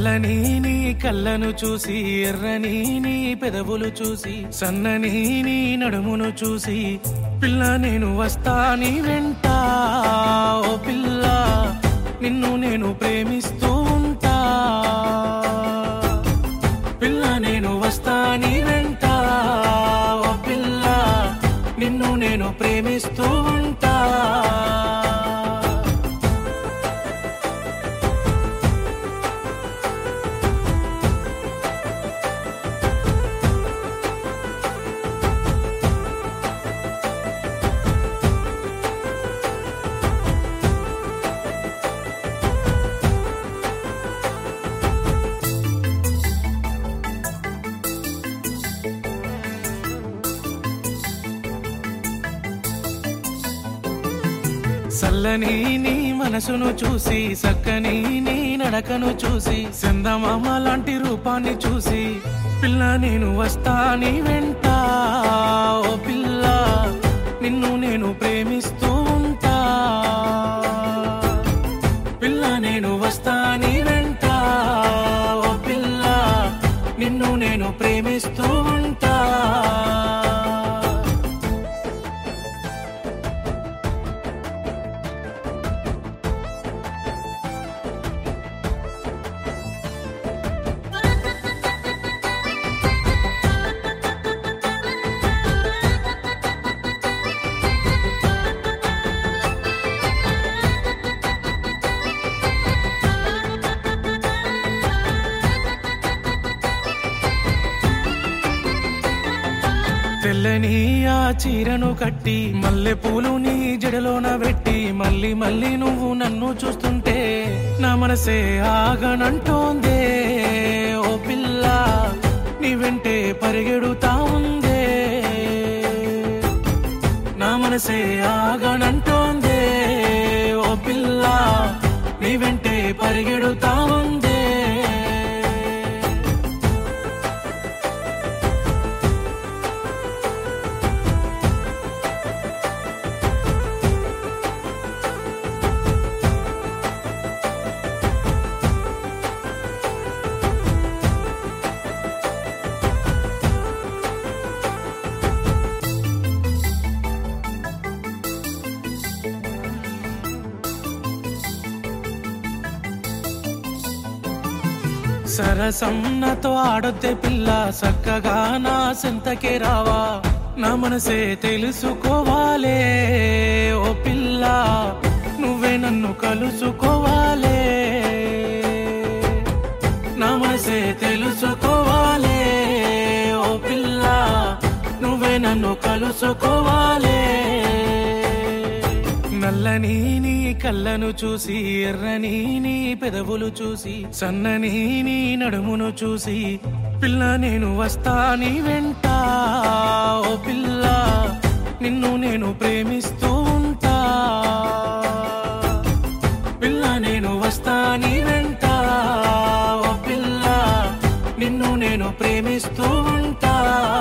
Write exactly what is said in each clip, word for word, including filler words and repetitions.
నల్లని నీ కళ్ళను చూసి ఎర్రని నీ పెదవులు చూసి సన్నని నీ నడుమును చూసి పిల్ల నేను వస్తా నీ వెంట ఓ పిల్ల నిన్ను నేను ప్రేమిస్తూ ఉంటా పిల్ల నేను వస్తా నీ వెంట ఓ పిల్ల నిన్ను నేను ప్రేమిస్తూ ఉంటా చల్లని నీ మనసును చూసి చక్కని నీ నడకను చూసి చందమామ లాంటి రూపాన్ని చూసి పిల్ల నేను వస్తా నీ వెంట ఓ పిల్ల నిన్ను నేను ప్రేమిస్తూ ఉంటా పిల్ల నేను వస్తా నీ వెంట ఓ పిల్ల నిన్ను నేను ప్రేమిస్తూ ఉంటా తెల్లని ఆ చీరను కట్టి మల్లె పూలు నీ జడలోన పెట్టి మళ్ళీ మళ్ళీ నువ్వు నన్ను చూస్తుంటే నా మనసే ఆగనంటోందే ఓ పిల్ల నీ వెంటే పరిగెడుతా ఉందే నా మనసే ఆగనంటోందే ఓ పిల్ల నీ వెంటే పరిగెడుతా ఉందే సరసం నాతో ఆడొద్దే పిల్ల చక్కగా నా సెంతకే రావా నా మనసే తెలుసుకోవాలే ఓ పిల్ల నువ్వే నన్ను కలుసుకోవాలే నా మనసే తెలుసుకోవాలే ఓ పిల్ల నువ్వే నన్ను కలుసుకోవాలే నల్లని నీ కళ్ళను చూసి ఎర్రని నీ పెదవులు చూసి సన్నని నీ నడుమును చూసి పిల్ల నేను వస్తా నీ వెంట ఓ పిల్ల నిన్ను నేను ప్రేమిస్తూ ఉంటా పిల్ల నేను వస్తా నీ వెంట ఓ పిల్ల నిన్ను నేను ప్రేమిస్తూ ఉంటా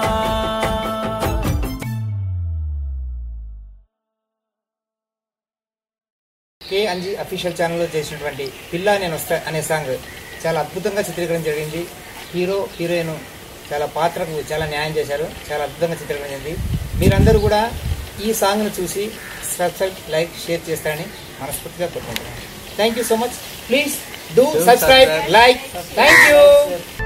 కే అంజీ అఫీషియల్ ఛానల్లో చేసినటువంటి పిల్ల నేను వస్తా అనే సాంగ్ చాలా అద్భుతంగా చిత్రీకరణ జరిగింది. హీరో హీరోయిన్ చాలా పాత్రకు చాలా న్యాయం చేశారు. చాలా అద్భుతంగా చిత్రీకరణ జరిగింది. మీరందరూ కూడా ఈ సాంగ్ను చూసి సబ్స్క్రైబ్ లైక్ షేర్ చేస్తారని మనస్ఫూర్తిగా కోరుకుంటున్నాను. Thank you so much. Please do subscribe like. Thank you.